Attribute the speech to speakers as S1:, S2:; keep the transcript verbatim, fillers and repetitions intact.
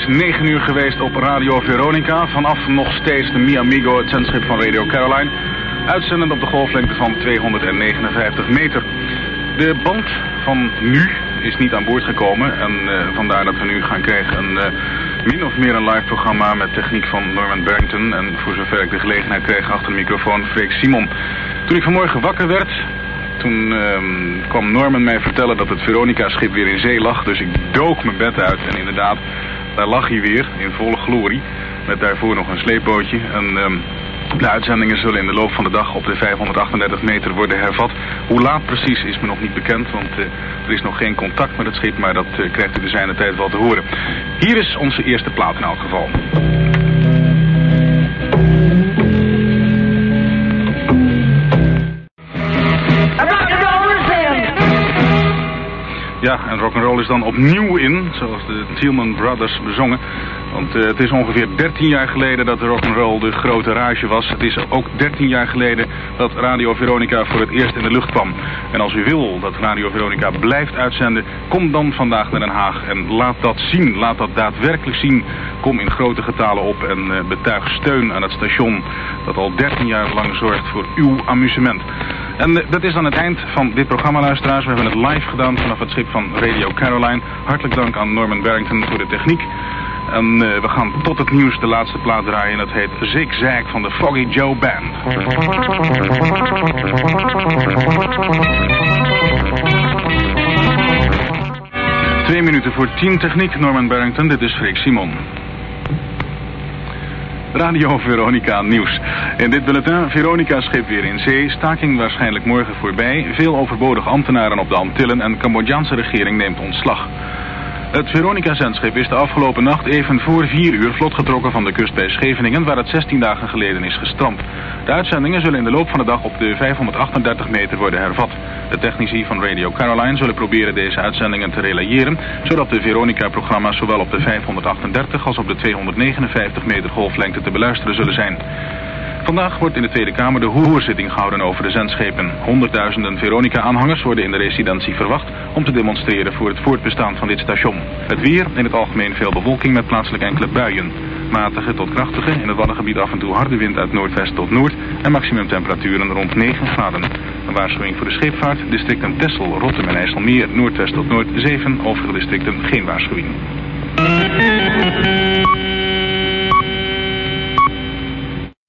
S1: is negen uur geweest op Radio Veronica. Vanaf nog steeds de Mi Amigo, het zendschip van Radio Caroline. Uitzendend op de golflengte van tweehonderdnegenenvijftig meter. De band van nu is niet aan boord gekomen. En uh, vandaar dat we nu gaan krijgen een uh, min of meer een live programma met techniek van Norman Barrington. En voor zover ik de gelegenheid kreeg achter de microfoon Freek Simon. Toen ik vanmorgen wakker werd, toen uh, kwam Norman mij vertellen dat het Veronica-schip weer in zee lag. Dus ik dook mijn bed uit en inderdaad, daar lag hij weer in volle glorie. Met daarvoor nog een sleepbootje. En uh, de uitzendingen zullen in de loop van de dag op de vijfhonderdachtendertig meter worden hervat. Hoe laat precies is me nog niet bekend, want uh, er is nog geen contact met het schip, maar dat uh, krijgt u de zijne tijd wel te horen. Hier is onze eerste plaat in elk geval. Ja, en rock'n'roll is dan opnieuw in, zoals de Thielman Brothers bezongen. Want uh, het is ongeveer dertien jaar geleden dat de rock'n'roll de grote rage was. Het is ook dertien jaar geleden dat Radio Veronica voor het eerst in de lucht kwam. En als u wil dat Radio Veronica blijft uitzenden, kom dan vandaag naar Den Haag en laat dat zien. Laat dat daadwerkelijk zien. Kom in grote getalen op en uh, betuig steun aan het station dat al dertien jaar lang zorgt voor uw amusement. En uh, dat is dan het eind van dit programma, luisteraars. We hebben het live gedaan vanaf het schip van Radio Caroline. Hartelijk dank aan Norman Barrington voor de techniek. En uh, we gaan tot het nieuws de laatste plaat draaien. Dat heet Zigzag van de Foggy Joe Band. Twee minuten voor tien techniek, Norman Barrington. Dit is Freek Simon. Radio Veronica nieuws. In dit bulletin, Veronica-schip weer in zee, staking waarschijnlijk morgen voorbij, veel overbodige ambtenaren op de Antillen en Cambodjaanse regering neemt ontslag. Het Veronica-zendschip is de afgelopen nacht even voor vier uur vlot getrokken van de kust bij Scheveningen, waar het zestien dagen geleden is gestrand. De uitzendingen zullen in de loop van de dag op de vijfhonderdachtendertig meter worden hervat. De technici van Radio Caroline zullen proberen deze uitzendingen te relayeren, zodat de Veronica-programma's zowel op de vijfhonderdachtendertig als op de tweehonderdnegenenvijftig meter golflengte te beluisteren zullen zijn. Vandaag wordt in de Tweede Kamer de hoorzitting gehouden over de zendschepen. Honderdduizenden Veronica-aanhangers worden in de residentie verwacht om te demonstreren voor het voortbestaan van dit station. Het weer, in het algemeen veel bewolking met plaatselijk enkele buien. Matige tot krachtige, in het Waddengebied af en toe harde wind uit noordwest tot noord en maximumtemperaturen rond negen graden. Een waarschuwing voor de scheepvaart, districten Texel, Rotterdam en IJsselmeer, noordwest tot noord zeven, overige districten geen waarschuwing.